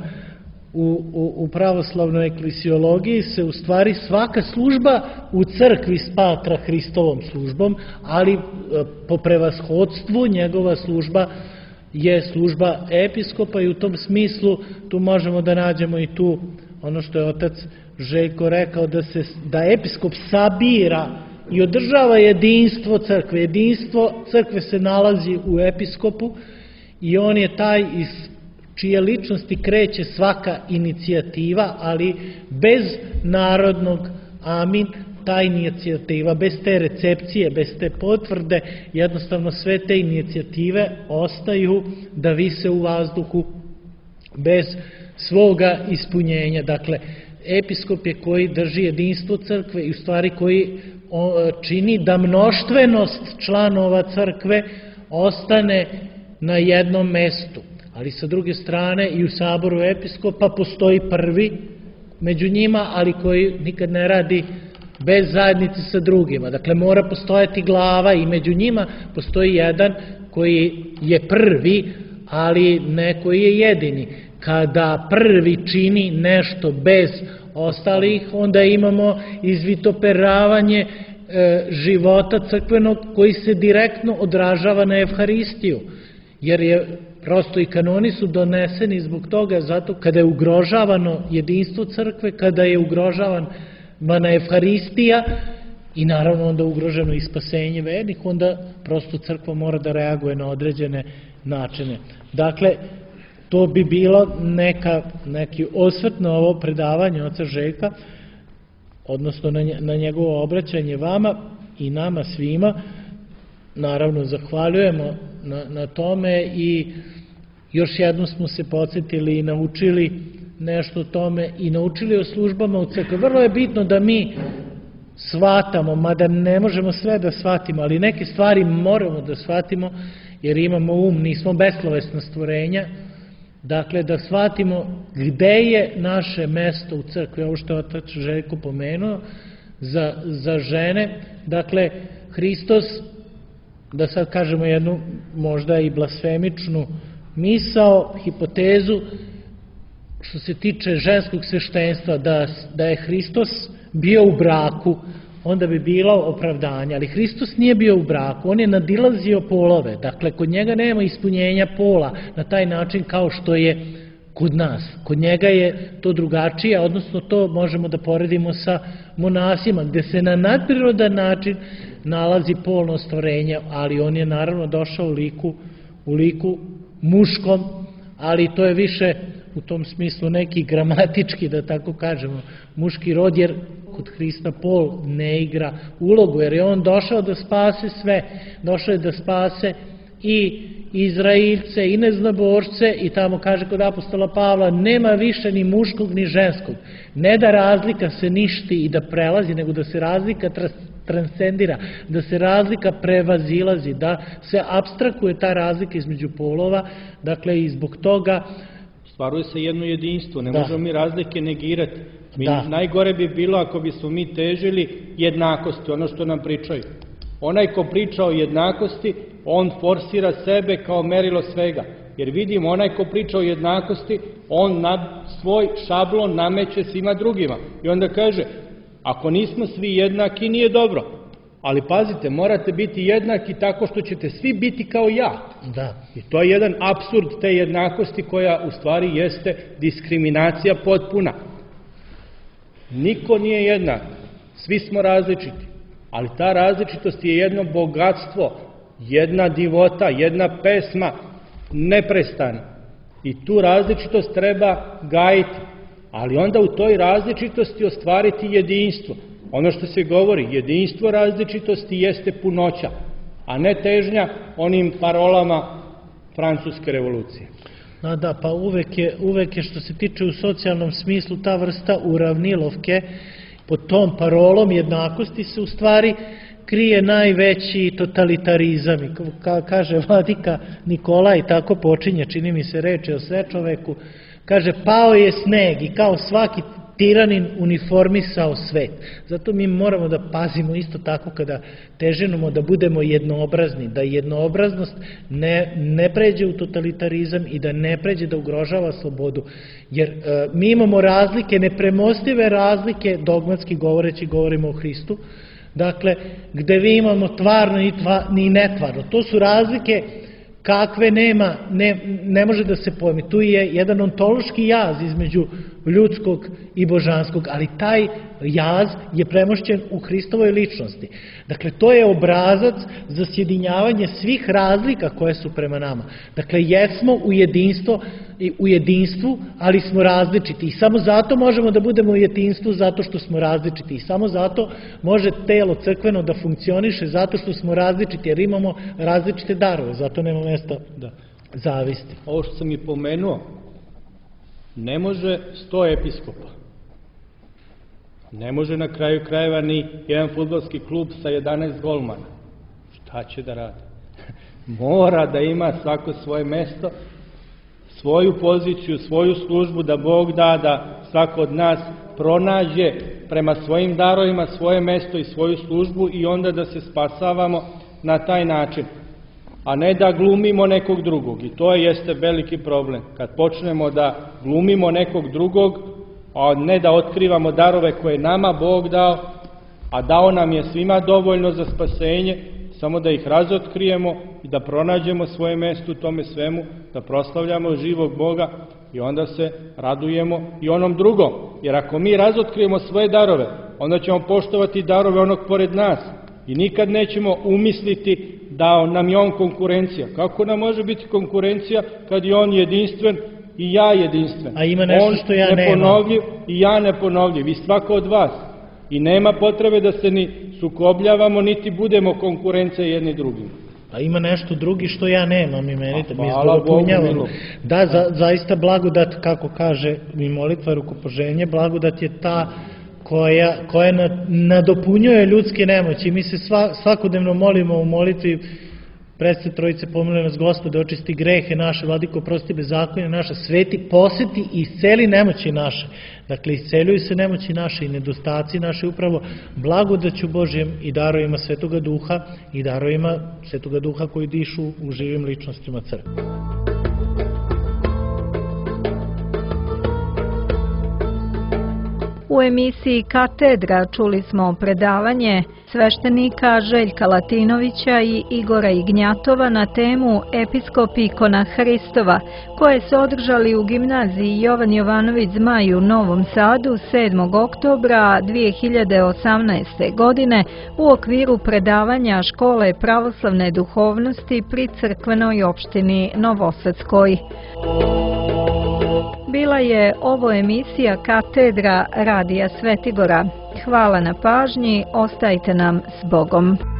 u, u, u pravoslavnoj eklesiologiji se u stvari svaka služba u crkvi smatra Hristovom službom, ali po prevashodstvu njegova služba je služba episkopa i u tom smislu tu možemo da nađemo i tu ono što je otac Željko rekao, da, se, da episkop sabira i održava jedinstvo crkve. Jedinstvo crkve se nalazi u episkopu i on je taj iz čije ličnosti kreće svaka inicijativa, ali bez narodnog amin, ta inicijativa, bez te recepcije, bez te potvrde, jednostavno sve te inicijative ostaju da vise u vazduhu bez svoga ispunjenja. Dakle, episkop je koji drži jedinstvo crkve i u stvari koji čini da mnoštvenost članova crkve ostane na jednom mestu. Ali sa druge strane i u saboru episkopa postoji prvi među njima, ali koji nikad ne radi bez zajednice sa drugima. Dakle, mora postojati glava i među njima postoji jedan koji je prvi, ali ne koji je jedini. Kada prvi čini nešto bez ostalih, onda imamo izvitoperavanje e, života crkvenog koji se direktno odražava na Evharistiju, jer je prosto i kanoni su doneseni zbog toga, zato kada je ugrožavano jedinstvo crkve, kada je ugrožavan na Evharistija i naravno onda ugroženo i spasenje vernih, onda prosto crkva mora da reaguje na određene načine. Dakle, to bi bilo neka, neki osvrt na ovo predavanje oca Željka, odnosno na, na njegovo obraćanje vama i nama svima. Naravno, zahvaljujemo na, na tome i još jednom smo se podsjetili i naučili nešto o tome i naučili o službama u crkvi. Vrlo je bitno da mi shvatamo, mada ne možemo sve da shvatimo, ali neke stvari moramo da shvatimo, jer imamo um, nismo beslovesna stvorenja. Dakle, da shvatimo gde je naše mesto u crkvi, ovo što je otac Željko pomenuo, za, za žene. Dakle, Hristos, da sad kažemo jednu možda i blasfemičnu misao, hipotezu, što se tiče ženskog sveštenstva, da, da je Hristos bio u braku, onda bi bilo opravdanje, ali Hristos nije bio u braku, on je nadilazio polove, dakle kod njega nema ispunjenja pola na taj način kao što je kod nas. Kod njega je to drugačije, odnosno to možemo da poredimo sa monasima, gde se na nadprirodan način nalazi polno stvorenje, ali on je naravno došao u liku, u liku muškom, ali to je više u tom smislu neki gramatički, da tako kažemo, muški rod, jer kod Hrista pol ne igra ulogu, jer je on došao da spase sve, došao je da spase i Izraelce i neznabošce i tamo kaže kod apostola Pavla nema više ni muškog ni ženskog, ne da razlika se ništi i da prelazi, nego da se razlika transcendira, da se razlika prevazilazi, da se apstrakuje ta razlika između polova, dakle i zbog toga stvaruje se jedno jedinstvo, ne da. možemo mi razlike negirati. Mi, da. Najgore bi bilo ako bismo mi težili jednakosti, ono što nam pričaju. Onaj ko priča o jednakosti, on forsira sebe kao merilo svega. Jer vidimo, onaj ko priča o jednakosti, on nad svoj šablon nameće svima drugima. I onda kaže, ako nismo svi jednaki, nije dobro. Ali pazite, morate biti jednaki tako što ćete svi biti kao ja. Da. I to je jedan apsurd te jednakosti koja u stvari jeste diskriminacija potpuna. Niko nije jednak. Svi smo različiti, ali ta različitost je jedno bogatstvo, jedna divota, jedna pesma, neprestana. I tu različitost treba gajiti, ali onda u toj različitosti ostvariti jedinstvo. Ono što se govori, jedinstvo različitosti jeste punoća, a ne težnja onim parolama Francuske revolucije. Da, da, pa uvek je, uvek je što se tiče u socijalnom smislu ta vrsta uravnilovke pod tom parolom jednakosti se u stvari krije najveći totalitarizam. I ka, kaže vladika Nikolaj, tako počinje, čini mi se reči o sve čoveku, kaže pao je sneg i kao svaki tiranin uniformisao svet. Zato mi moramo da pazimo isto tako kada težimo da budemo jednoobrazni, da jednoobraznost ne, ne pređe u totalitarizam i da ne pređe da ugrožava slobodu. Jer e, mi imamo razlike, nepremostive razlike, dogmatski govoreći, govorimo o Hristu, dakle, gde vi imamo tvarno i, tva, ni netvarno. To su razlike kakve nema, ne, ne može da se pojmi. Tu je jedan ontološki jaz između ljudskog i božanskog, ali taj jaz je premošćen u Hristovoj ličnosti. Dakle, to je obrazac za sjedinjavanje svih razlika koje su prema nama. Dakle, jesmo u jedinstvo, u jedinstvu, ali smo različiti i samo zato možemo da budemo u jedinstvu zato što smo različiti i samo zato može telo crkveno da funkcioniše zato što smo različiti, jer imamo različite darove, zato nema mesta da zavisti. Ovo što sam i pomenuo, ne može sto episkopa, ne može na kraju krajeva ni jedan fudbalski klub sa jedanaest golmana. Šta će da radi? Mora da ima svako svoje mesto, svoju poziciju, svoju službu, da Bog da da svako od nas pronađe prema svojim darovima svoje mesto i svoju službu i onda da se spasavamo na taj način, a ne da glumimo nekog drugog. I to jeste veliki problem. Kad počnemo da glumimo nekog drugog, a ne da otkrivamo darove koje nama Bog dao, a dao nam je svima dovoljno za spasenje, samo da ih razotkrijemo i da pronađemo svoje mesto u tome svemu, da proslavljamo živog Boga i onda se radujemo i onom drugom. Jer ako mi razotkrijemo svoje darove, onda ćemo poštovati darove onog pored nas i nikad nećemo umisliti da nam je on konkurencija. Kako nam može biti konkurencija kad je on jedinstven i ja jedinstven? A ima nešto on što ja nemam. On neponovljiv i ja neponovljiv i svako od vas. I nema potrebe da se ni sukobljavamo, niti budemo konkurencija jedni drugim. A ima nešto drugi što ja nemam i meni, mi dopunjavamo. Da, za, zaista blagodat, kako kaže mi molitva rukopoženje, blagodat je ta koja, koja nadopunjuje ljudske nemoći. Mi se sva, svakodnevno molimo u molitvi Predste Trojice, pomili nas Gospode, očisti grehe naše, Vladiko, oprosti bezakonje naše, sveti, poseti i isceli nemoći naše. Dakle, isceljuju se nemoći naše i nedostaci naše upravo blagodaću Božjem i darovima Svetoga Duha i darovima Svetoga Duha koji dišu u živim ličnostima crkve. U emisiji Katedra čuli smo predavanje sveštenika Željka Latinovića i Igora Ignjatova na temu Episkop ikona Hristova, koje su održali u gimnaziji Jovan Jovanović Zmaj u Novom Sadu sedmog oktobra dvije hiljade osamnaeste. godine u okviru predavanja Škole pravoslavne duhovnosti pri crkvenoj opštini Novosadskoj. Bila je ovo emisija Katedra Radija Svetigora. Hvala na pažnji, ostajte nam s Bogom.